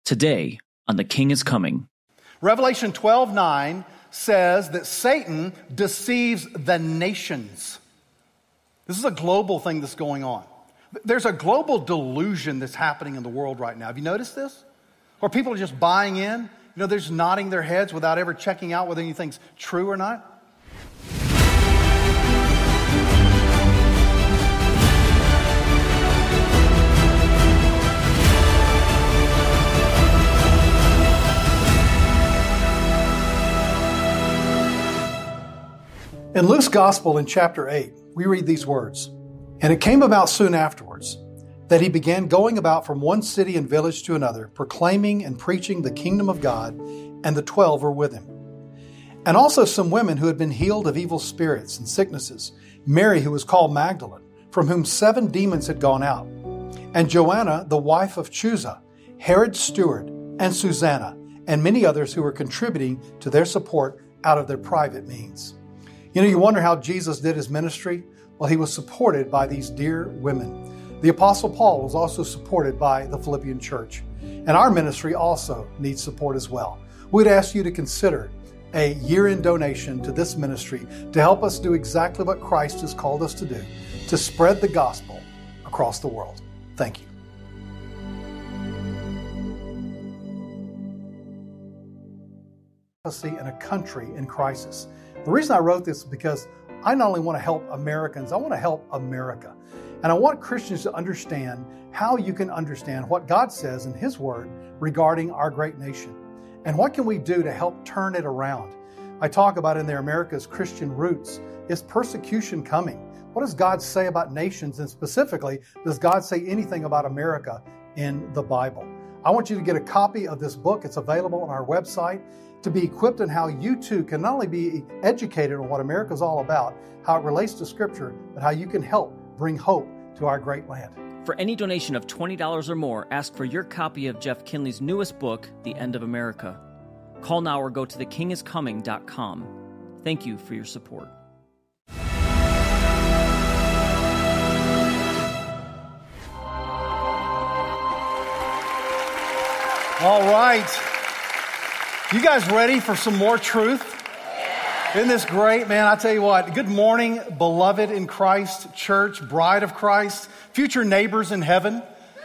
Today on The King is Coming. Revelation 12:9 says that Satan deceives the nations. This is a global thing that's going on. There's a global delusion that's happening in the world right now. Have you noticed this? Where people are just buying in. They're just nodding their heads without ever checking out whether anything's true or not. In Luke's Gospel in chapter 8, we read these words, "And it came about soon afterwards that he began going about from one city and village to another, proclaiming and preaching the kingdom of God, and the 12 were with him. And also some women who had been healed of evil spirits and sicknesses, Mary who was called Magdalene, from whom 7 demons had gone out, and Joanna the wife of Chuza, Herod's steward, and Susanna, and many others who were contributing to their support out of their private means." You wonder how Jesus did his ministry? Well, he was supported by these dear women. The Apostle Paul was also supported by the Philippian church. And our ministry also needs support as well. We'd ask you to consider a year-end donation to this ministry to help us do exactly what Christ has called us to do, to spread the gospel across the world. Thank you. In a country in crisis. The reason I wrote this is because I not only want to help Americans, I want to help America. And I want Christians to understand how you can understand what God says in His Word regarding our great nation. And what can we do to help turn it around? I talk about in there America's Christian roots. Is persecution coming? What does God say about nations? And specifically, does God say anything about America in the Bible? I want you to get a copy of this book. It's available on our website, to be equipped in how you too can not only be educated on what America is all about, how it relates to Scripture, but how you can help bring hope to our great land. For any donation of $20 or more, ask for your copy of Jeff Kinley's newest book, The End of America. Call now or go to thekingiscoming.com. Thank you for your support. All right. You guys ready for some more truth? Isn't this great, man? I tell you what, good morning, beloved in Christ, church, bride of Christ, future neighbors in heaven.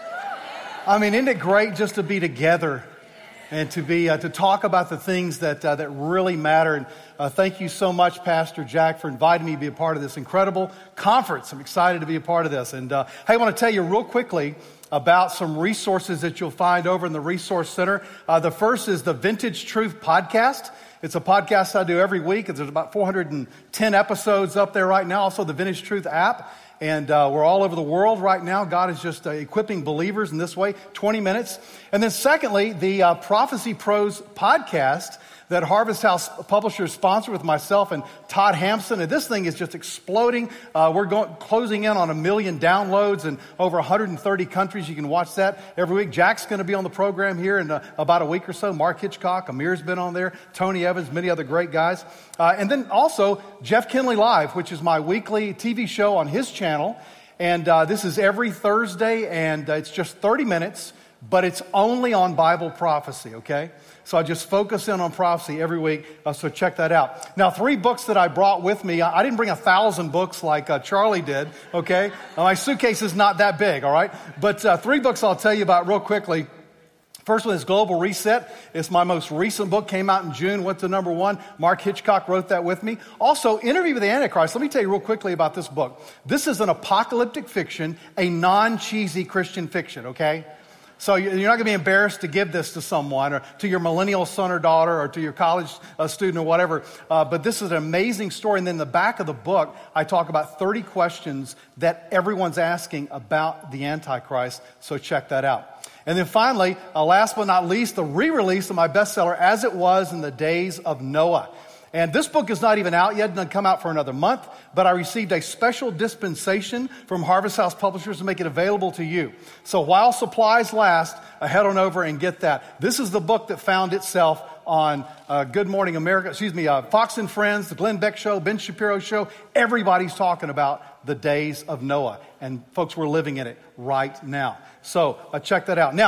I mean, isn't it great just to be together and to talk about the things that really matter? And thank you so much, Pastor Jack, for inviting me to be a part of this incredible conference. I'm excited to be a part of this. And hey, I want to tell you real quickly about some resources that you'll find over in the Resource Center. The first is the Vintage Truth Podcast. It's a podcast I do every week. There's about 410 episodes up there right now. Also, the Vintage Truth app. And we're all over the world right now. God is just equipping believers in this way, 20 minutes. And then secondly, the Prophecy Pros podcast that Harvest House Publishers sponsor with myself and Todd Hampson. And this thing is just exploding. We're closing in on 1 million downloads in over 130 countries. You can watch that every week. Jack's going to be on the program here in about a week or so. Mark Hitchcock, Amir's been on there. Tony Evans, many other great guys. And then also Jeff Kinley Live, which is my weekly TV show on his channel. And this is every Thursday, and it's just 30 minutes, but it's only on Bible prophecy, okay? So I just focus in on prophecy every week, so check that out. Now, 3 books that I brought with me. I didn't bring 1,000 books like Charlie did, okay? My suitcase is not that big, all right? But 3 books I'll tell you about real quickly. First one is Global Reset. It's my most recent book, came out in June, went to number 1. Mark Hitchcock wrote that with me. Also, Interview with the Antichrist. Let me tell you real quickly about this book. This is an apocalyptic fiction, a non-cheesy Christian fiction, okay? So you're not going to be embarrassed to give this to someone or to your millennial son or daughter or to your college student or whatever. But this is an amazing story. And then in the back of the book, I talk about 30 questions that everyone's asking about the Antichrist. So check that out. And then finally, last but not least, the re-release of my bestseller, As It Was in the Days of Noah. And this book is not even out yet, it doesn't come out for another month, but I received a special dispensation from Harvest House Publishers to make it available to you. So while supplies last, head on over and get that. This is the book that found itself on Good Morning America, Fox and Friends, the Glenn Beck Show, Ben Shapiro Show. Everybody's talking about the days of Noah. And folks, we're living in it right now. So check that out. Now,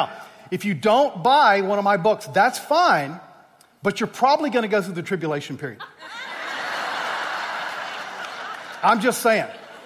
If you don't buy one of my books, that's fine, but you're probably going to go through the tribulation period. I'm just saying.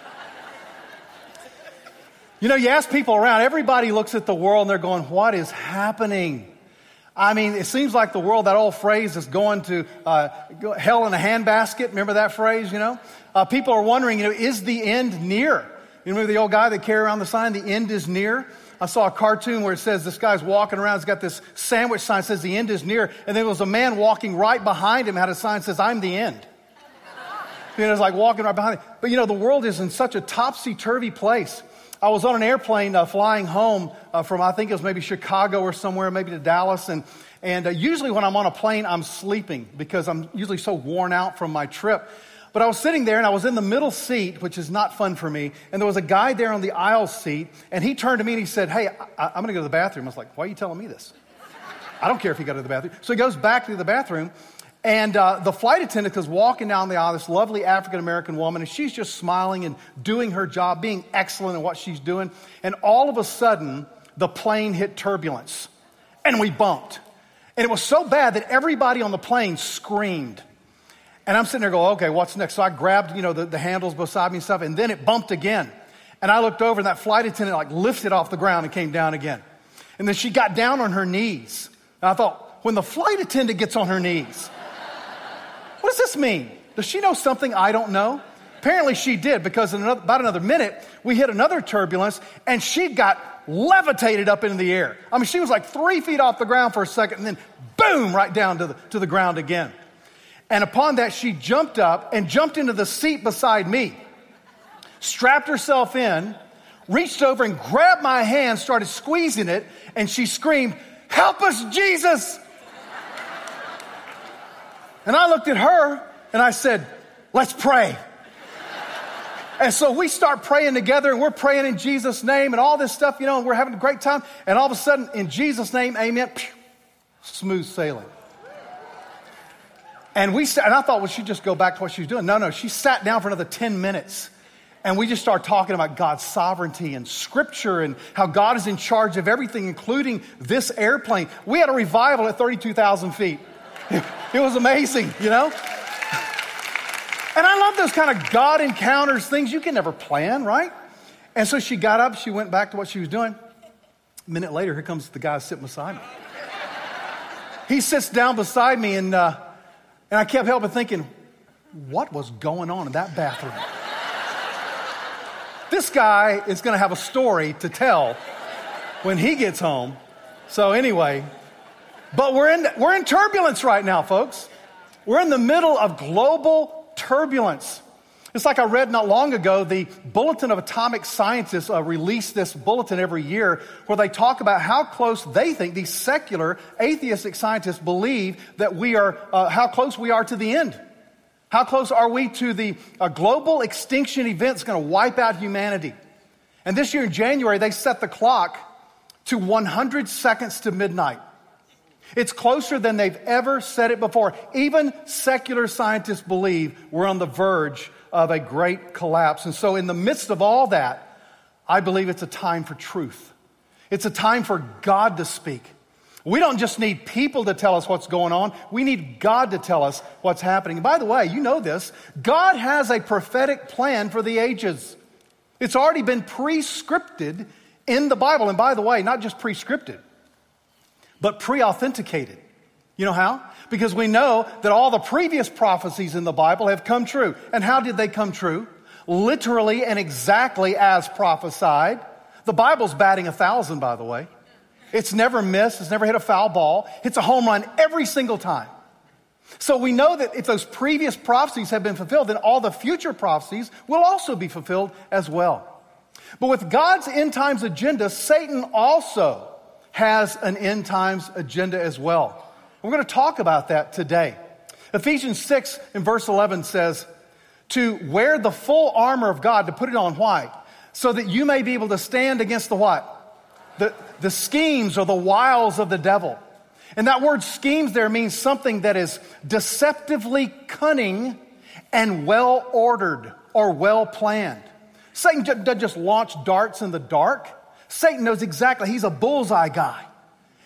You know, you ask people around, everybody looks at the world and they're going, what is happening? I mean, it seems like the world, that old phrase is going to hell in a handbasket. Remember that phrase, you know? People are wondering, you know, is the end near? You remember the old guy that carried around the sign, the end is near? I saw a cartoon where it says this guy's walking around, he's got this sandwich sign that says the end is near, and there was a man walking right behind him, had a sign that says, I'm the end. You know, it's like walking right behind him. But you know, the world is in such a topsy-turvy place. I was on an airplane flying home from, I think it was maybe Chicago or somewhere, maybe to Dallas. And usually when I'm on a plane, I'm sleeping because I'm usually so worn out from my trip. But I was sitting there and I was in the middle seat, which is not fun for me. And there was a guy there on the aisle seat. And he turned to me and he said, hey, I'm going to go to the bathroom. I was like, why are you telling me this? I don't care if you go to the bathroom. So he goes back to the bathroom. And the flight attendant is walking down the aisle, this lovely African-American woman, and she's just smiling and doing her job, being excellent at what she's doing. And all of a sudden, the plane hit turbulence, and we bumped. And it was so bad that everybody on the plane screamed. And I'm sitting there going, okay, what's next? So I grabbed, you know, the handles beside me and stuff, and then it bumped again. And I looked over, and that flight attendant, like, lifted off the ground and came down again. And then she got down on her knees. And I thought, when the flight attendant gets on her knees, what does this mean? Does she know something I don't know? Apparently she did, because in about another minute, we hit another turbulence, and she got levitated up into the air. I mean, she was like 3 feet off the ground for a second, and then boom, right down to the ground again. And upon that, she jumped up and jumped into the seat beside me, strapped herself in, reached over and grabbed my hand, started squeezing it, and she screamed, "Help us, Jesus!" And I looked at her and I said, let's pray. And so we start praying together, and we're praying in Jesus' name and all this stuff, you know, and we're having a great time. And all of a sudden, in Jesus' name, amen, smooth sailing. And I thought, well, she'd just go back to what she was doing. No, she sat down for another 10 minutes. And we just started talking about God's sovereignty and Scripture and how God is in charge of everything, including this airplane. We had a revival at 32,000 feet. It was amazing, you know? And I love those kind of God encounters, things you can never plan, right? And so she got up, she went back to what she was doing. A minute later, here comes the guy sitting beside me. He sits down beside me, and I kept helping thinking, what was going on in that bathroom? This guy is going to have a story to tell when he gets home. So anyway, but we're in turbulence right now, folks. We're in the middle of global turbulence. It's like I read not long ago, the Bulletin of Atomic Scientists release this bulletin every year where they talk about how close they think, these secular atheistic scientists believe that we are, how close we are to the end. How close are we to the global extinction event that's going to wipe out humanity? And this year in January, they set the clock to 100 seconds to midnight. It's closer than they've ever set it before. Even secular scientists believe we're on the verge of a great collapse. And so in the midst of all that, I believe it's a time for truth. It's a time for God to speak. We don't just need people to tell us what's going on. We need God to tell us what's happening. And by the way, you know this. God has a prophetic plan for the ages. It's already been pre-scripted in the Bible. And by the way, not just pre-scripted, but pre-authenticated. You know how? Because we know that all the previous prophecies in the Bible have come true. And how did they come true? Literally and exactly as prophesied. The Bible's batting 1,000, by the way. It's never missed. It's never hit a foul ball. It's a home run every single time. So we know that if those previous prophecies have been fulfilled, then all the future prophecies will also be fulfilled as well. But with God's end times agenda, Satan also has an end times agenda as well. We're going to talk about that today. Ephesians 6 in verse 11 says, to wear the full armor of God, to put it on why? So that you may be able to stand against the what? The schemes or the wiles of the devil. And that word schemes there means something that is deceptively cunning and well ordered or well planned. Satan doesn't just launch darts in the dark. Satan knows exactly, he's a bullseye guy.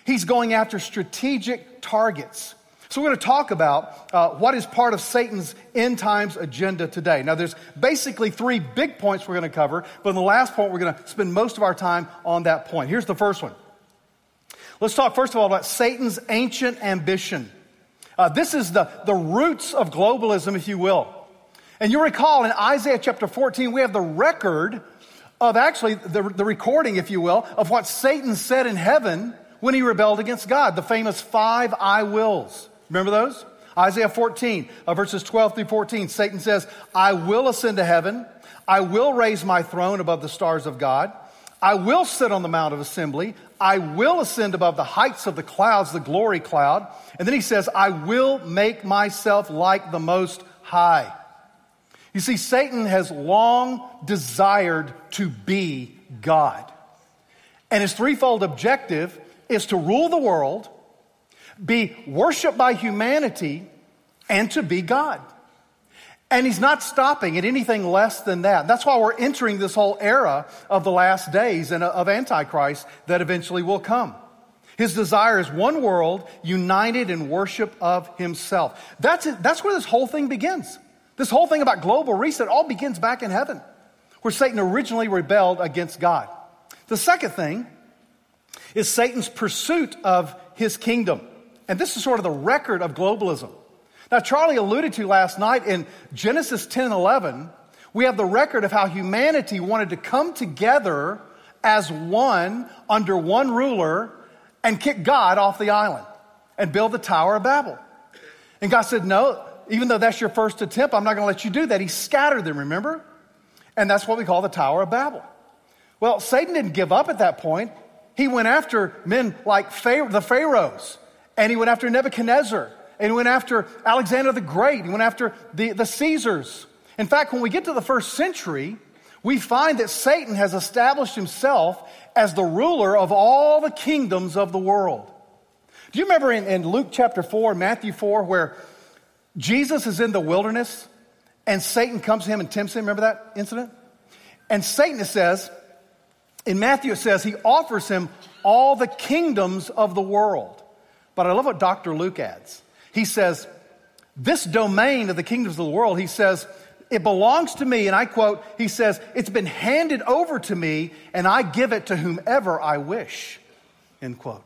He's going after strategic targets. So we're going to talk about what is part of Satan's end times agenda today. Now there's basically three big points we're going to cover, but in the last point we're going to spend most of our time on that point. Here's the first one. Let's talk first of all about Satan's ancient ambition. This is the roots of globalism, if you will. And you recall in Isaiah chapter 14, we have the record of actually the recording, if you will, of what Satan said in heaven when he rebelled against God, the famous 5 I wills. Remember those? Isaiah 14, verses 12 through 14, Satan says, I will ascend to heaven. I will raise my throne above the stars of God. I will sit on the mount of assembly. I will ascend above the heights of the clouds, the glory cloud. And then he says, I will make myself like the Most High. You see, Satan has long desired to be God. And his threefold objective is to rule the world, be worshiped by humanity, and to be God. And he's not stopping at anything less than that. That's why we're entering this whole era of the last days and of Antichrist that eventually will come. His desire is one world united in worship of himself. That's it. That's where this whole thing begins. This whole thing about global reset all begins back in heaven, where Satan originally rebelled against God. The second thing is Satan's pursuit of his kingdom. And this is sort of the record of globalism. Now, Charlie alluded to last night in Genesis 10 and 11, we have the record of how humanity wanted to come together as one, under one ruler, and kick God off the island and build the Tower of Babel. And God said, no, even though that's your first attempt, I'm not going to let you do that. He scattered them, remember? And that's what we call the Tower of Babel. Well, Satan didn't give up at that point. He went after men like the Pharaohs, and he went after Nebuchadnezzar, and he went after Alexander the Great, he went after the Caesars. In fact, when we get to the first century, we find that Satan has established himself as the ruler of all the kingdoms of the world. Do you remember in Luke chapter 4, Matthew 4, where Jesus is in the wilderness and Satan comes to him and tempts him? Remember that incident? And Satan, it says, in Matthew it says, he offers him all the kingdoms of the world. But I love what Dr. Luke adds. He says, this domain of the kingdoms of the world, he says, it belongs to me. And I quote, he says, it's been handed over to me and I give it to whomever I wish, end quote.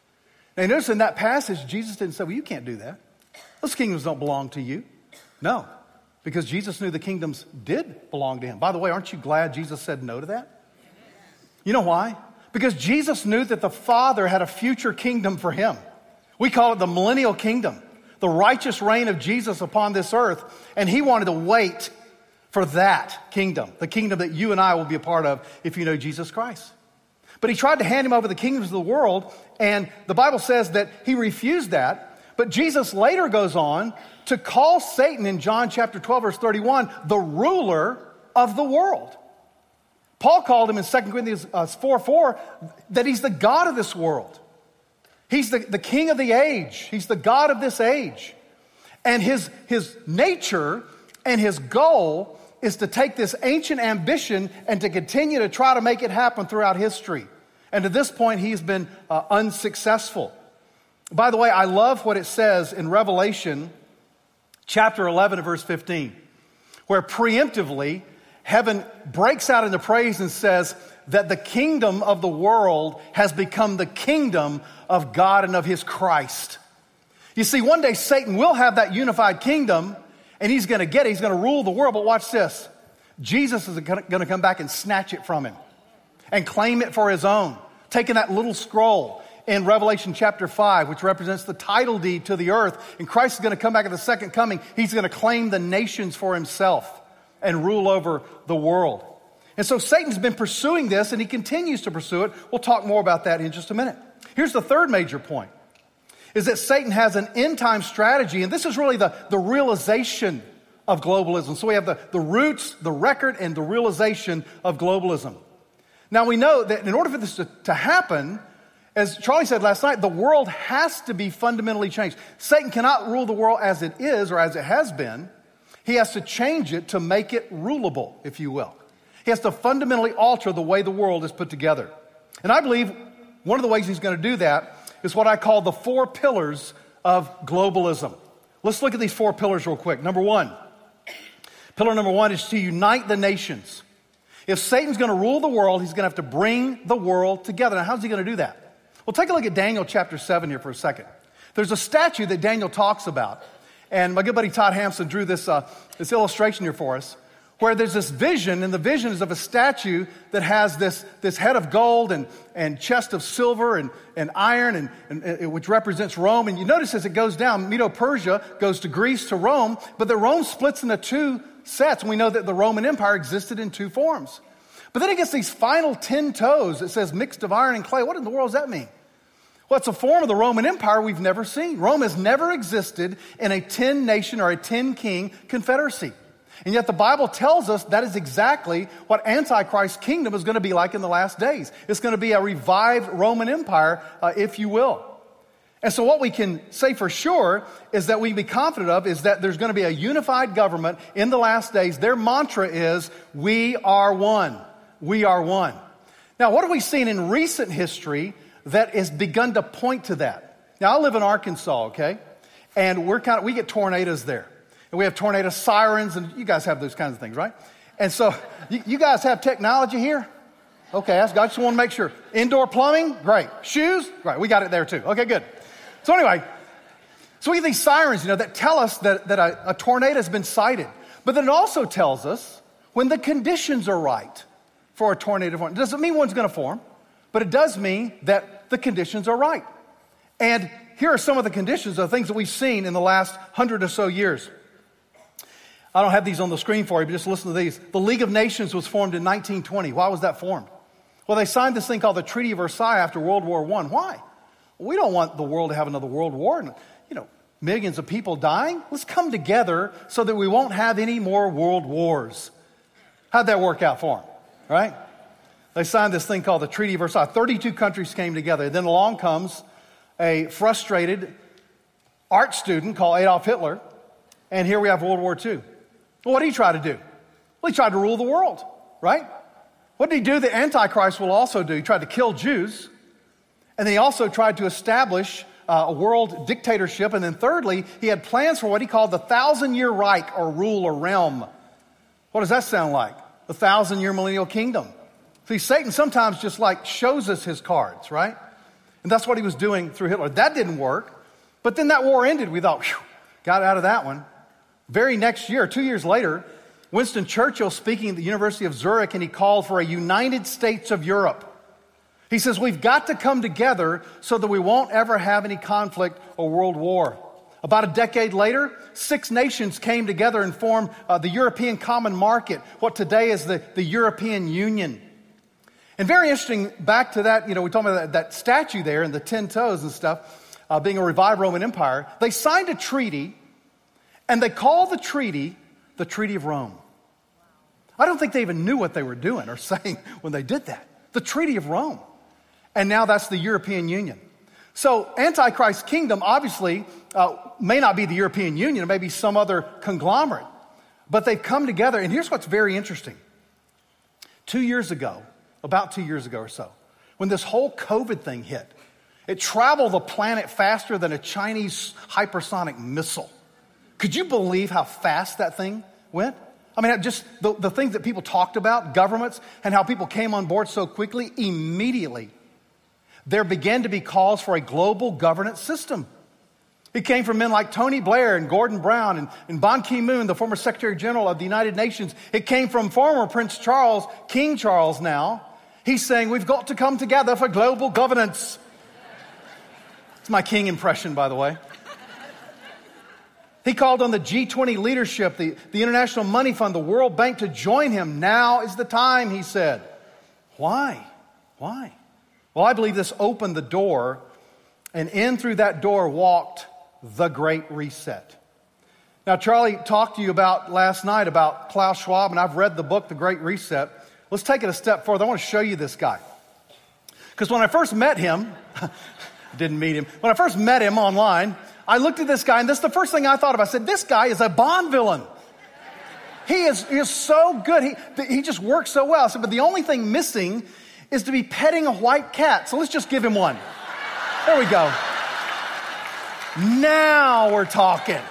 Now notice in that passage, Jesus didn't say, well, you can't do that. Those kingdoms don't belong to you. No, because Jesus knew the kingdoms did belong to him. By the way, aren't you glad Jesus said no to that? You know why? Because Jesus knew that the Father had a future kingdom for him. We call it the millennial kingdom, the righteous reign of Jesus upon this earth. And he wanted to wait for that kingdom, the kingdom that you and I will be a part of if you know Jesus Christ. But he tried to hand him over the kingdoms of the world, and the Bible says that he refused that. But Jesus later goes on to call Satan in John chapter 12, verse 31, the ruler of the world. Paul called him in 2 Corinthians 4:4 that he's the God of this world. He's the king of the age. He's the God of this age. And his nature and his goal is to take this ancient ambition and to continue to try to make it happen throughout history. And to this point, he's been unsuccessful. By the way, I love what it says in Revelation chapter 11 and verse 15, where preemptively heaven breaks out into praise and says that the kingdom of the world has become the kingdom of God and of his Christ. You see, one day Satan will have that unified kingdom and he's going to get it. He's going to rule the world. But watch this. Jesus is going to come back and snatch it from him and claim it for his own, taking that little scroll in Revelation chapter 5, which represents the title deed to the earth. And Christ is going to come back at the second coming. He's going to claim the nations for himself and rule over the world. And so Satan's been pursuing this, and he continues to pursue it. We'll talk more about that in just a minute. Here's the third major point, is that Satan has an end-time strategy, and this is really the realization of globalism. So we have the roots, the record, and the realization of globalism. Now we know that in order for this to happen, as Charlie said last night, the world has to be fundamentally changed. Satan cannot rule the world as it is or as it has been. He has to change it to make it rulable, if you will. He has to fundamentally alter the way the world is put together. And I believe one of the ways he's going to do that is what I call the 4 pillars of globalism. Let's look at these 4 pillars real quick. Number 1. Pillar number 1 is to unite the nations. If Satan's going to rule the world, he's going to have to bring the world together. Now, how's he going to do that? Well, take a look at Daniel chapter 7 here for a second. There's a statue that Daniel talks about. And my good buddy Todd Hampson drew this illustration here for us, where there's this vision, and the vision is of a statue that has this head of gold and chest of silver and iron, and which represents Rome. And you notice as it goes down, Medo-Persia goes to Greece to Rome, but the Rome splits into 2 sets, and we know that the Roman Empire existed in 2 forms. But then it gets these final 10 toes. It says mixed of iron and clay. What in the world does that mean? Well, it's a form of the Roman Empire we've never seen. Rome has never existed in a 10-nation or a 10-king confederacy. And yet the Bible tells us that is exactly what Antichrist's kingdom is going to be like in the last days. It's going to be a revived Roman Empire, if you will. And so what we can say for sure is that we can be confident of is that there's going to be a unified government in the last days. Their mantra is, we are one. We are one. Now, what have we seen in recent history that has begun to point to that? Now, I live in Arkansas, okay? And we get tornadoes there. And we have tornado sirens, and you guys have those kinds of things, right? And so, you guys have technology here? Okay, I just want to make sure. Indoor plumbing? Great. Shoes? Great, we got it there too. Okay, good. So anyway, so we get these sirens, that tell us that a tornado has been sighted. But then it also tells us when the conditions are right for a tornado to form. It doesn't mean one's going to form, but it does mean that the conditions are right. And here are some of the conditions of things that we've seen in the last 100 or so years. I don't have these on the screen for you, but just listen to these. The League of Nations was formed in 1920. Why was that formed? Well, they signed this thing called the Treaty of Versailles after World War I. Why? We don't want the world to have another world war and, millions of people dying. Let's come together so that we won't have any more world wars. How'd that work out for them, right? They signed this thing called the Treaty of Versailles. 32 countries came together. Then along comes a frustrated art student called Adolf Hitler, and here we have World War II. Well, what did he try to do? Well, he tried to rule the world, right? What did he do that Antichrist will also do? He tried to kill Jews. And then he also tried to establish a world dictatorship. And then thirdly, he had plans for what he called the 1,000-year Reich or rule or realm. What does that sound like? The 1,000-year millennial kingdom. See, Satan sometimes just shows us his cards, right? And that's what he was doing through Hitler. That didn't work. But then that war ended. We thought, got out of that one. Very next year, 2 years later, Winston Churchill speaking at the University of Zurich, and he called for a United States of Europe. He says, we've got to come together so that we won't ever have any conflict or world war. About a decade later, 6 nations came together and formed the European Common Market, what today is the European Union. And very interesting, back to that, we talked about that statue there and the 10 toes and stuff, being a revived Roman Empire. They signed a treaty, and they called the Treaty of Rome. I don't think they even knew what they were doing or saying when they did that. The Treaty of Rome. And now that's the European Union. So Antichrist's kingdom obviously may not be the European Union. It may be some other conglomerate. But they've come together. And here's what's very interesting. 2 years ago, about 2 years ago or so, when this whole COVID thing hit, it traveled the planet faster than a Chinese hypersonic missile. Could you believe how fast that thing went? I mean, just the things that people talked about, governments, and how people came on board so quickly, immediately there began to be calls for a global governance system. It came from men like Tony Blair and Gordon Brown and Ban Ki-moon, the former Secretary General of the United Nations. It came from former Prince Charles, King Charles now. He's saying we've got to come together for global governance. It's my king impression, by the way. He called on the G20 leadership, the International Money Fund, the World Bank to join him. Now is the time, he said. Why? Why? Well, I believe this opened the door, and in through that door walked the Great Reset. Now, Charlie talked to you about last night about Klaus Schwab, and I've read the book, The Great Reset. Let's take it a step further. I want to show you this guy. Because when I first met him, didn't meet him, when I first met him online, I looked at this guy, and this is the first thing I thought of. I said, this guy is a Bond villain. He is so good. He just works so well. I said, but the only thing missing is to be petting a white cat. So let's just give him one. There we go. Now we're talking.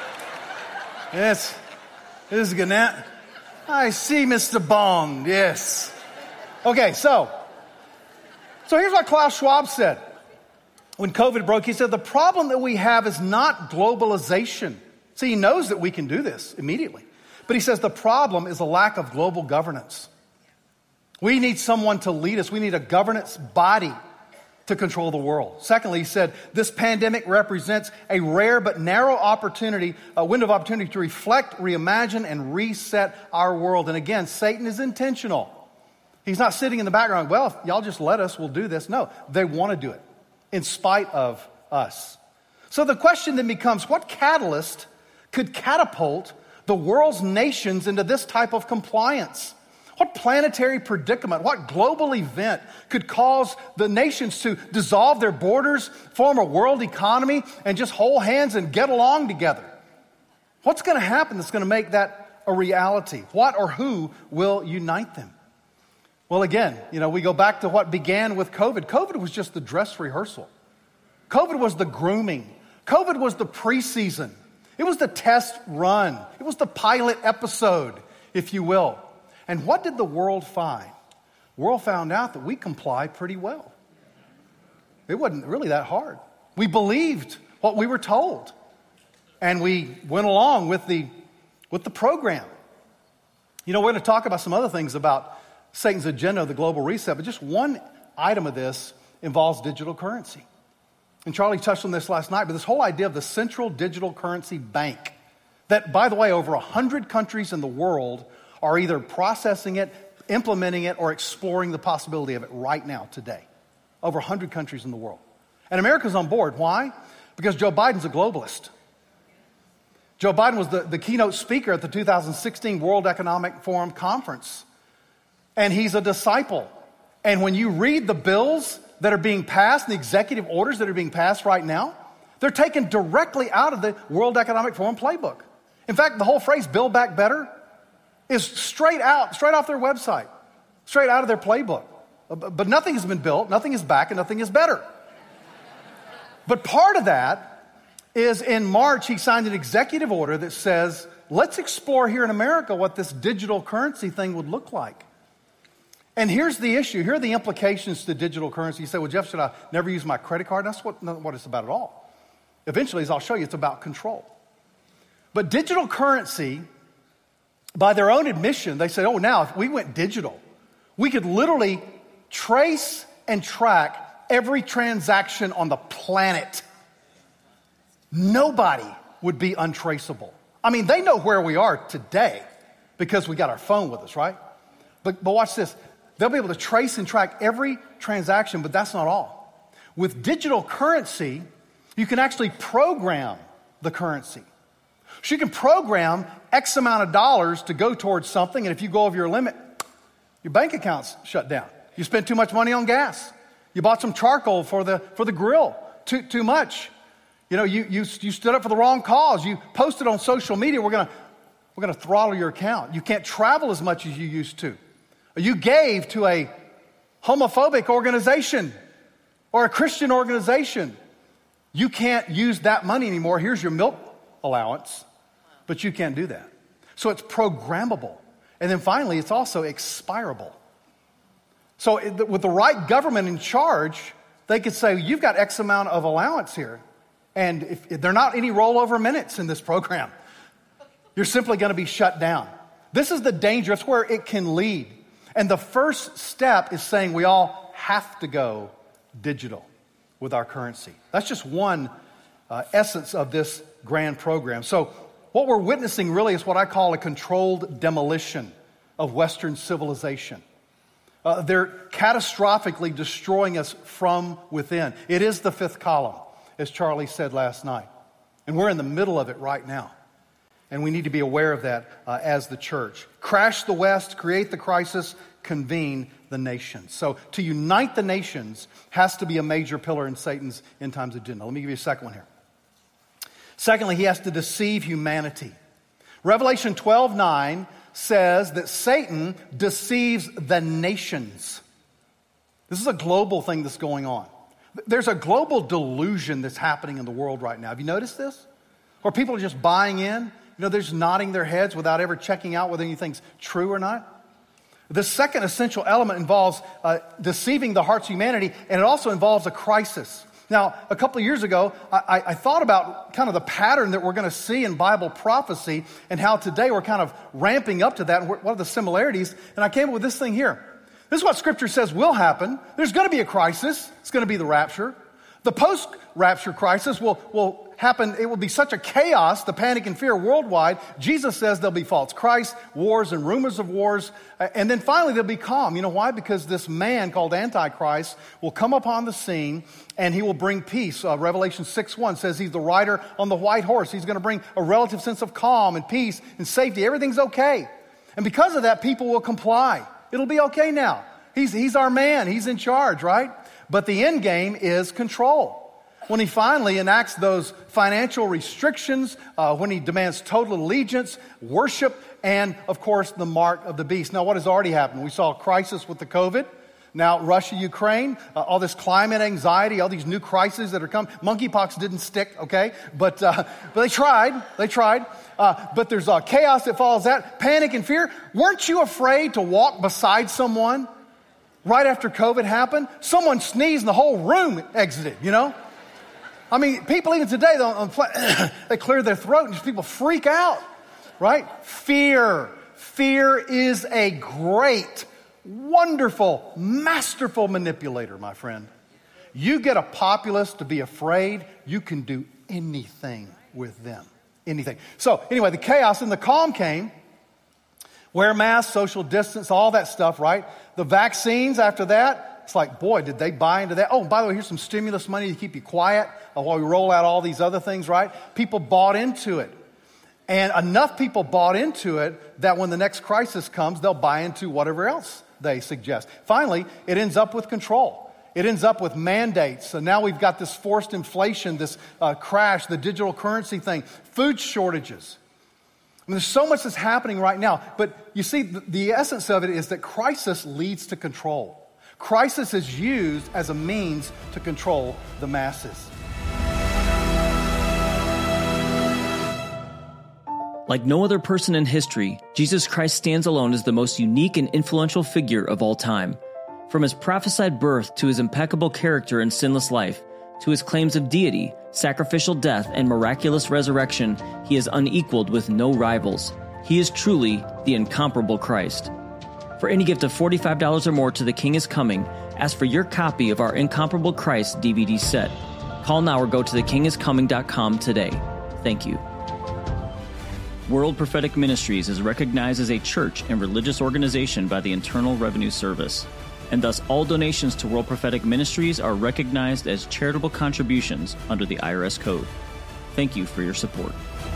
Yes. This is good. I see Mr. Bond. Yes. Okay, so here's what Klaus Schwab said. When COVID broke, he said, the problem that we have is not globalization. See, he knows that we can do this immediately. But he says the problem is a lack of global governance. We need someone to lead us. We need a governance body to control the world. Secondly, he said, this pandemic represents a rare but narrow opportunity, a window of opportunity to reflect, reimagine, and reset our world. And again, Satan is intentional. He's not sitting in the background, well, if y'all just let us, we'll do this. No, they want to do it in spite of us. So the question then becomes, what catalyst could catapult the world's nations into this type of compliance? What planetary predicament, what global event could cause the nations to dissolve their borders, form a world economy, and just hold hands and get along together? What's going to happen that's going to make that a reality? What or who will unite them? Well, again, we go back to what began with COVID. COVID was just the dress rehearsal. COVID was the grooming. COVID was the preseason. It was the test run. It was the pilot episode, if you will. And what did the world find? The world found out that we comply pretty well. It wasn't really that hard. We believed what we were told. And we went along with the program. We're going to talk about some other things about Satan's agenda of the global reset, but just one item of this involves digital currency. And Charlie touched on this last night, but this whole idea of the central digital currency bank, that, by the way, over 100 countries in the world are either processing it, implementing it, or exploring the possibility of it right now, today. Over 100 countries in the world. And America's on board. Why? Because Joe Biden's a globalist. Joe Biden was the keynote speaker at the 2016 World Economic Forum conference. And he's a disciple. And when you read the bills that are being passed, the executive orders that are being passed right now, they're taken directly out of the World Economic Forum playbook. In fact, the whole phrase, Build Back Better, is straight off their website, straight out of their playbook. But nothing has been built, nothing is back, and nothing is better. But part of that is in March, he signed an executive order that says, let's explore here in America what this digital currency thing would look like. And here's the issue. Here are the implications to digital currency. You say, well, Jeff, should I never use my credit card? That's not what it's about at all. Eventually, as I'll show you, it's about control. But digital currency, by their own admission, they said, oh, now if we went digital, we could literally trace and track every transaction on the planet. Nobody would be untraceable. I mean, they know where we are today because we got our phone with us, right? But watch this. They'll be able to trace and track every transaction, but that's not all. With digital currency, you can actually program the currency. So you can program X amount of dollars to go towards something, and if you go over your limit, your bank account's shut down. You spent too much money on gas. You bought some charcoal for the grill, too much. You stood up for the wrong cause. You posted on social media, we're gonna throttle your account. You can't travel as much as you used to. You gave to a homophobic organization or a Christian organization. You can't use that money anymore. Here's your milk allowance, but you can't do that. So it's programmable. And then finally, it's also expirable. So with the right government in charge, they could say, you've got X amount of allowance here. And if there are not any rollover minutes in this program, you're simply going to be shut down. This is the danger. It's where it can lead. And the first step is saying we all have to go digital with our currency. That's just one essence of this grand program. So what we're witnessing really is what I call a controlled demolition of Western civilization. They're catastrophically destroying us from within. It is the fifth column, as Charlie said last night. And we're in the middle of it right now. And we need to be aware of that as the church. Crash the West, create the crisis, convene the nations. So to unite the nations has to be a major pillar in Satan's end times agenda. Let me give you a second one here. Secondly, he has to deceive humanity. Revelation 12:9 says that Satan deceives the nations. This is a global thing that's going on. There's a global delusion that's happening in the world right now. Have you noticed this? Where people are just buying in. They're just nodding their heads without ever checking out whether anything's true or not. The second essential element involves deceiving the hearts of humanity, and it also involves a crisis. Now, a couple of years ago, I thought about kind of the pattern that we're going to see in Bible prophecy and how today we're kind of ramping up to that and what are the similarities. And I came up with this thing here. This is what Scripture says will happen. There's going to be a crisis. It's going to be the rapture. The post-rapture crisis will happen. It will be such a chaos, the panic and fear worldwide. Jesus says there'll be false Christ, wars and rumors of wars. And then finally there'll be calm. You know why? Because this man called Antichrist will come upon the scene and he will bring peace. Revelation 6:1 says he's the rider on the white horse. He's going to bring a relative sense of calm and peace and safety. Everything's okay. And because of that, people will comply. It'll be okay now. He's our man. He's in charge, right? But the end game is control. When he finally enacts those financial restrictions, when he demands total allegiance, worship, and, of course, the mark of the beast. Now, what has already happened? We saw a crisis with the COVID. Now, Russia, Ukraine, all this climate anxiety, all these new crises that are coming. Monkeypox didn't stick, okay? But they tried. But there's chaos that follows that, panic and fear. Weren't you afraid to walk beside someone right after COVID happened? Someone sneezed and the whole room exited, I mean, people even today, they clear their throat and just people freak out, right? Fear. Fear is a great, wonderful, masterful manipulator, my friend. You get a populace to be afraid, you can do anything with them. Anything. So anyway, the chaos and the calm came. Wear masks, social distance, all that stuff, right? The vaccines after that. It's like, boy, did they buy into that? Oh, by the way, here's some stimulus money to keep you quiet while we roll out all these other things, right? People bought into it. And enough people bought into it that when the next crisis comes, they'll buy into whatever else they suggest. Finally, it ends up with control. It ends up with mandates. So now we've got this forced inflation, this crash, the digital currency thing, food shortages. I mean, there's so much that's happening right now. But you see, the essence of it is that crisis leads to control. Crisis is used as a means to control the masses. Like no other person in history, Jesus Christ stands alone as the most unique and influential figure of all time. From his prophesied birth to his impeccable character and sinless life, to his claims of deity, sacrificial death, and miraculous resurrection, he is unequaled with no rivals. He is truly the incomparable Christ. For any gift of $45 or more to The King is Coming, ask for your copy of our Incomparable Christ DVD set. Call now or go to thekingiscoming.com today. Thank you. World Prophetic Ministries is recognized as a church and religious organization by the Internal Revenue Service, and thus all donations to World Prophetic Ministries are recognized as charitable contributions under the IRS code. Thank you for your support.